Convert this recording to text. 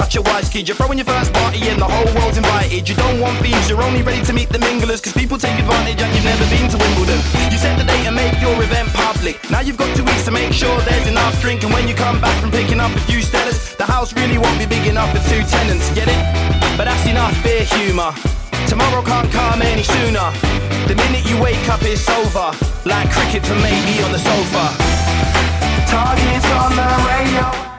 such a wise kid. You're throwing your first party and the whole world's invited. You don't want thieves, you're only ready to meet the minglers, cause people take advantage and you've never been to Wimbledon. You set the date and make your event public. Now you've got 2 weeks to make sure there's enough drink. And when you come back from picking up a few stellars, the house really won't be big enough for 2 tenants, get it? But that's enough beer humour. Tomorrow can't come any sooner. The minute you wake up it's over, like cricket for maybe on the sofa. Targets on the radio.